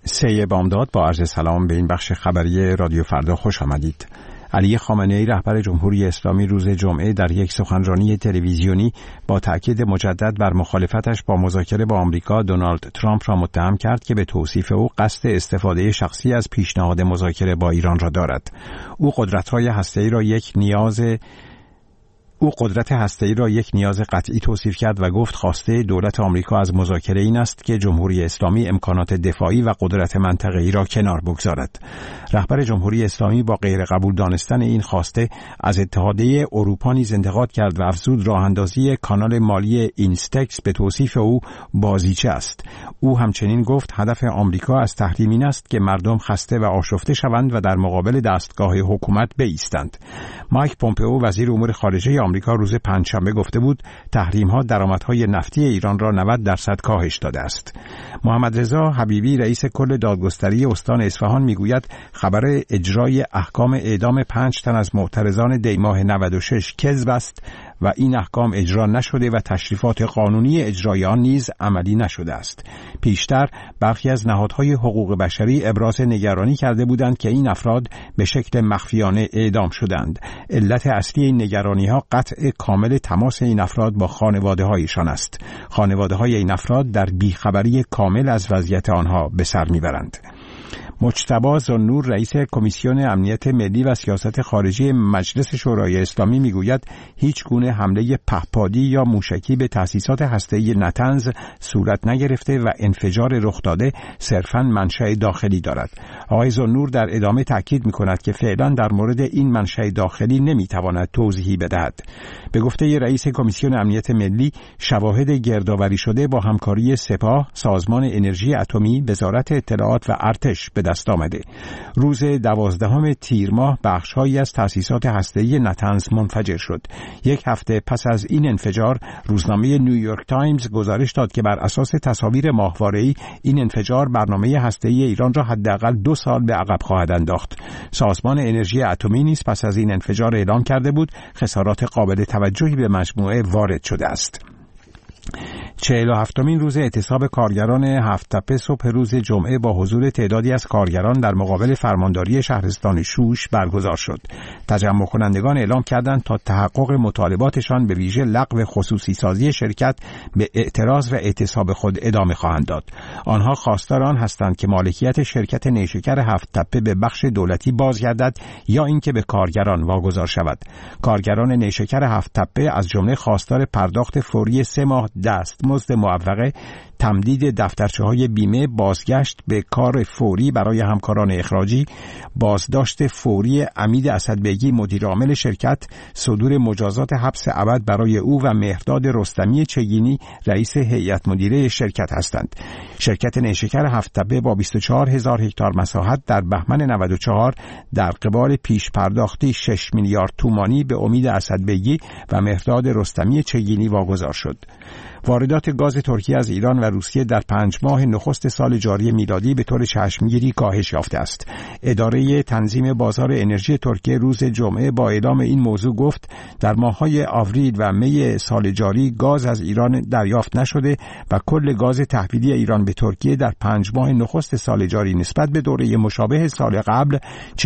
سه بامداد با عرض سلام به این بخش خبری رادیو فردا خوش آمدید. علی خامنه‌ای رهبر جمهوری اسلامی روز جمعه در یک سخنرانی تلویزیونی با تأکید مجدد بر مخالفتش با مذاکره با آمریکا دونالد ترامپ را متهم کرد که به توصیف او قصد استفاده شخصی از پیشنهاد مذاکره با ایران را دارد. او قدرت هسته‌ای را یک نیاز قطعی توصیف کرد و گفت خواسته دولت آمریکا از مذاکره این است که جمهوری اسلامی امکانات دفاعی و قدرت منطقه‌ای را کنار بگذارد. رهبر جمهوری اسلامی با غیر قبول دانستن این خواسته از اتحادیه اروپا نیز انتقاد کرد و افزود راه اندازی کانال مالی اینستکس به توصیف او بازیچه است. او همچنین گفت هدف آمریکا از تحریم این است که مردم خسته و آشفته شوند و در مقابل دستگاه حکومت بایستند. مایک پومپئو وزیر امور خارجه آمریکا روز پنجشنبه گفته بود تحریم‌ها درآمدهای نفتی ایران را 90% کاهش داده است. محمد رضا حبیبی رئیس کل دادگستری استان اصفهان میگوید خبر اجرای احکام اعدام 5 تن از معترضان دیماه 96 کذب است و این احکام اجرا نشده و تشریفات قانونی اجرای آن نیز عملی نشده است. پیشتر برخی از نهادهای حقوق بشری ابراز نگرانی کرده بودند که این افراد به شکل مخفیانه اعدام شدند. علت اصلی این نگرانی‌ها قطع کامل تماس این افراد با خانواده‌هایشان است. خانواده‌های این افراد در بیخبری کامل از وضعیت آنها به سر میبرند. مجتبی ذوالنور رئیس کمیسیون امنیت ملی و سیاست خارجی مجلس شورای اسلامی میگوید هیچ گونه حمله پهپادی یا موشکی به تأسیسات هسته‌ای نتنز صورت نگرفته و انفجار رخ داده صرفاً منشأ داخلی دارد. آقای ذوالنور در ادامه تاکید می‌کند که فعلاً در مورد این منشأ داخلی نمی‌تواند توضیحی بدهد. به گفته رئیس کمیسیون امنیت ملی شواهد گردآوری شده با همکاری سپاه، سازمان انرژی اتمی، وزارت اطلاعات و ارتش به دست آمده. روز 12 تیر ماه بخش‌هایی از تأسیسات هسته‌ای نتنز منفجر شد. یک هفته پس از این انفجار روزنامه نیویورک تایمز گزارش داد که بر اساس تصاویر ماهواره‌ای این انفجار برنامه هسته‌ای ایران را حداقل 2 سال به عقب خواهد انداخت. سازمان انرژی اتمی نیز پس از این انفجار اعلام کرده بود خسارات قابل توجهی به مجموعه وارد شده است. 47مین روز اعتصاب کارگران هفت‌تپه صبح روز جمعه با حضور تعدادی از کارگران در مقابل فرمانداری شهرستان شوش برگزار شد. تجمع کنندگان اعلام کردند تا تحقق مطالباتشان به ویژه لغو خصوصی سازی شرکت به اعتراض و اعتصاب خود ادامه خواهند داد. آنها خواستار آن هستند که مالکیت شرکت نیشکر هفت‌تپه به بخش دولتی بازگردد یا اینکه به کارگران واگذار شود. کارگران نیشکر هفت‌تپه از جمله خواستار پرداخت فوری 3 ماه دستمزد معوقه، تمدید دفترچه‌های بیمه، بازگشت به کار فوری برای همکاران اخراجی، بازداشت فوری عمید اسدبیگی مدیرعامل شرکت، صدور مجازات حبس ابد برای او و مهرداد رستمی چگینی رئیس هیئت مدیره شرکت هستند. شرکت نیشکر هفت‌تپه با 24,000 هکتار مساحت در بهمن 94 در قبال پیش پرداختی 6 میلیارد تومانی به امید اسدبیگی و مهرداد رستمی چگینی واگذار شد. واردات گاز ترکیه از ایران و روسیه در 5 ماه نخست سال جاری میلادی به طور چشمگیری کاهش یافته است. اداره تنظیم بازار انرژی ترکیه روز جمعه با اعلام این موضوع گفت در ماه‌های آوریل و می سال جاری گاز از ایران دریافت نشده و کل گاز تحویلی ایران به ترکیه در 5 ماه نخست سال جاری نسبت به دوره مشابه سال قبل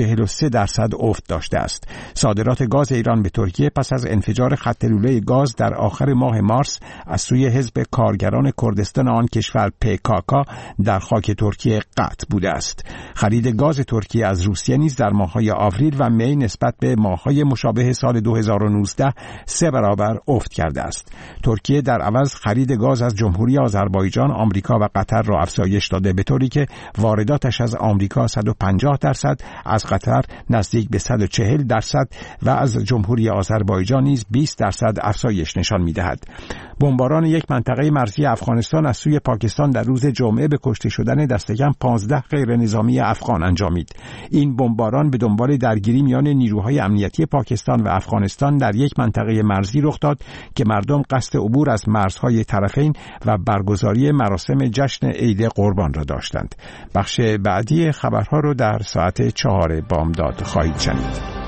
43% افت داشته است. صادرات گاز ایران به ترکیه پس از انفجار خط لوله گاز در آخر ماه مارس از سوی حزب کارگران کردستان آن کشور PKK در خاک ترکیه قطع بوده است. خرید گاز ترکیه از روسیه نیز در ماه‌های آوریل و می نسبت به ماه‌های مشابه سال 2019 3 برابر افت کرده است. ترکیه در عوض خرید گاز از جمهوری آذربایجان، آمریکا و قطر را افزایش داده به طوری که وارداتش از آمریکا 150%، از قطر نزدیک به 140% و از جمهوری آذربایجان نیز 20% افزایش نشان می‌دهد. بمباران یک منطقه مرزی افغانستان از سوی پاکستان در روز جمعه به کشته شدن دستکم 15 غیر نظامی افغان انجامید. این بمباران به دنبال درگیری میان نیروهای امنیتی پاکستان و افغانستان در یک منطقه مرزی رخ داد که مردم قصد عبور از مرزهای طرفین و برگزاری مراسم جشن عید قربان را داشتند. بخش بعدی خبرها رو در ساعت 4 بامداد خواهید شنید.